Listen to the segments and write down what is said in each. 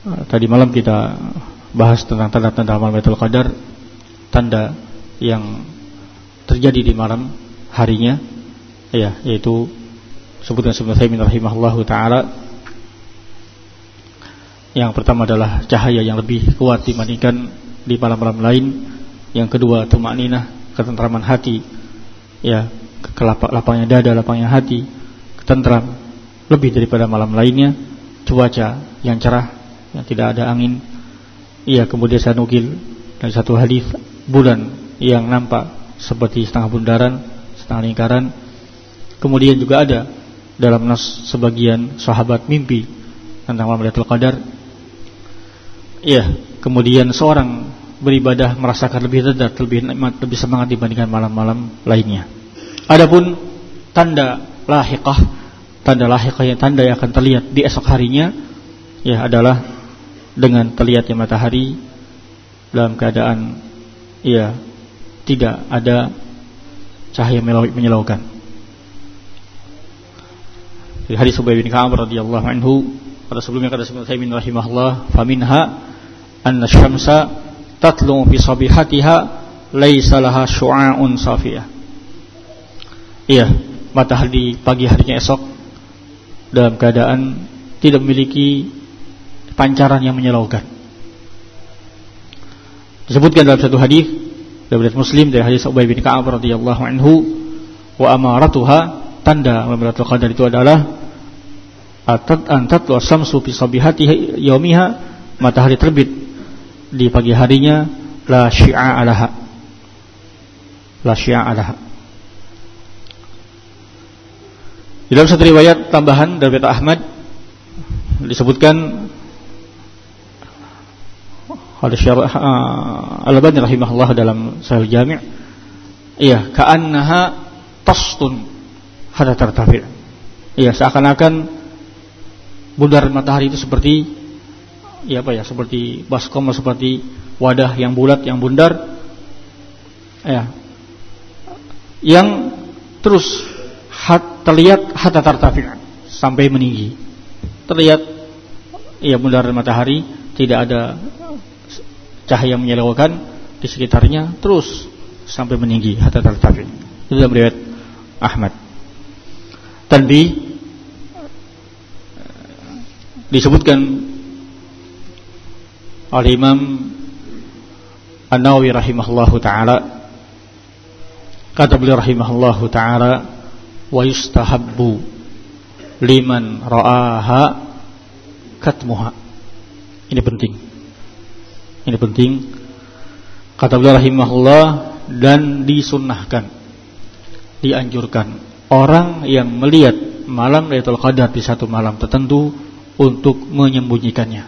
Tadi malam kita bahas tentang tanda-tanda malam Lailatul Qadar, tanda yang terjadi di malam harinya, ya, yaitu sebutkan Ibnu Utsaimin rahimahullahu taala. Yang pertama adalah cahaya yang lebih kuat dibandingkan di malam-malam lain. Yang kedua, tumaninah, ketentraman hati, ya, lapangnya dada, lapangnya hati, ketentram lebih daripada malam lainnya. Cuaca yang cerah, yang tidak ada angin. Iya, kemudian saya nukil dari satu hadis, bulan yang nampak seperti setengah bundaran, setengah lingkaran. Kemudian juga ada dalam nas sebagian sahabat mimpi tentang malam Lailatul Qadar. Iya, kemudian seorang beribadah merasakan lebih lezat, lebih nikmat, lebih semangat dibandingkan malam-malam lainnya. Adapun tanda lahiqah yang tanda yang akan terlihat di esok harinya, ya, adalah dengan terlihatnya matahari dalam keadaan, ya, tidak ada cahaya menyilaukan. Di hadis Ubay bin Ka'ab radhiyallahu anhu, pada sebelumnya kata Ibnu Utsaimin rahimahullah, faminha anna syamsa tatlu fi sabihatiha laisa laha syu'a'un safiyah. Iya, matahari pagi harinya esok dalam keadaan tidak memiliki pancaran yang menyilaukan. Disebutkan dalam satu hadis dari Muslim, dari hadis Ubay bin Ka'ab radhiyallahu anhu, wa amaratuha, tanda Lailatul Qadar itu adalah tatlu asyamsu fi sabihatiha yaumiha, matahari terbit di pagi harinya, la syi'a alaha, la syi'a alaha. Dalam satu riwayat tambahan dari Ahmad disebutkan oleh Syarah Al-Albani rahimahullah dalam Sahih Jami', iya, ka'annaha tasdun hatta tartafi'. Iya, seakan-akan bundaran matahari itu seperti, ya, apa ya, seperti baskom, seperti wadah yang bulat, yang bundar, ya, yang terus terlihat hatta tartafi', sampai meninggi. Terlihat, ya, bundaran matahari, tidak ada cahaya menyilaukan di sekitarnya, terus sampai meninggi hatta tartafi'. Itu dalam riwayat Ahmad. Tanbih, disebutkan oleh Imam An-Nawawi rahimahullahu taala, kata beliau rahimahullahu taala, wa yustahabbu liman ra'aha katmuha. Ini penting. Ini penting. Kata beliau rahimahullah, dan disunnahkan, dianjurkan orang yang melihat malam Lailatul Qadar di satu malam tertentu untuk menyembunyikannya.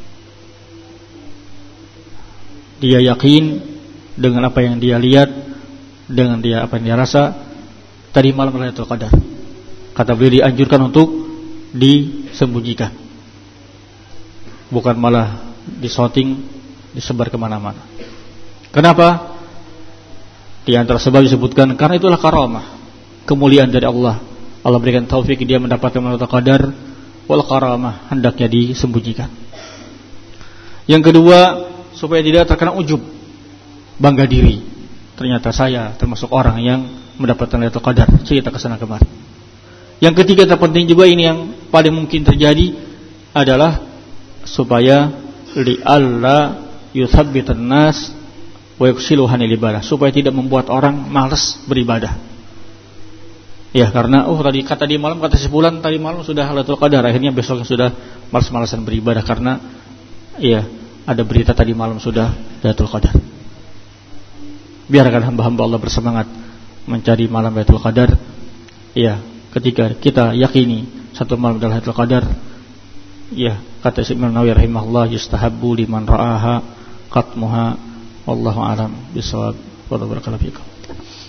Dia yakin dengan apa yang dia lihat, dengan apa yang dia rasa tadi malam Lailatul Qadar. Kata beliau, dianjurkan untuk disembunyikan, bukan malah disorting, disebar kemana-mana. Kenapa? Di antara sebab disebutkan karena itulah karamah, kemuliaan dari Allah. Allah berikan taufik dia mendapatkan Lailatul Qadar, wal karamah, hendaknya disembunyikan. Yang kedua, supaya tidak terkena ujub, bangga diri. Ternyata saya termasuk orang yang mendapatkan Lailatul Qadar, cerita kesana kemari. Yang ketiga, terpenting juga, ini yang paling mungkin terjadi, adalah supaya li'alla yuthabbitan nas wa yuksiluhan ibadah, supaya tidak membuat orang malas beribadah. Ya, karena tadi kata di malam, kata sebulan tadi malam sudah Lailatul Qadar, akhirnya besoknya sudah malas-malasan beribadah karena, ya, ada berita tadi malam sudah Lailatul Qadar. Biarkan hamba-hamba Allah bersemangat mencari malam Lailatul Qadar. Ya, ketika kita yakini satu malam adalah Lailatul Qadar, ya, kata Imam Nawawi rahimahullah, yustahabbu liman ra'aha qatmuha, wallahu a'lam bishawab. Wa barakallahu fikum.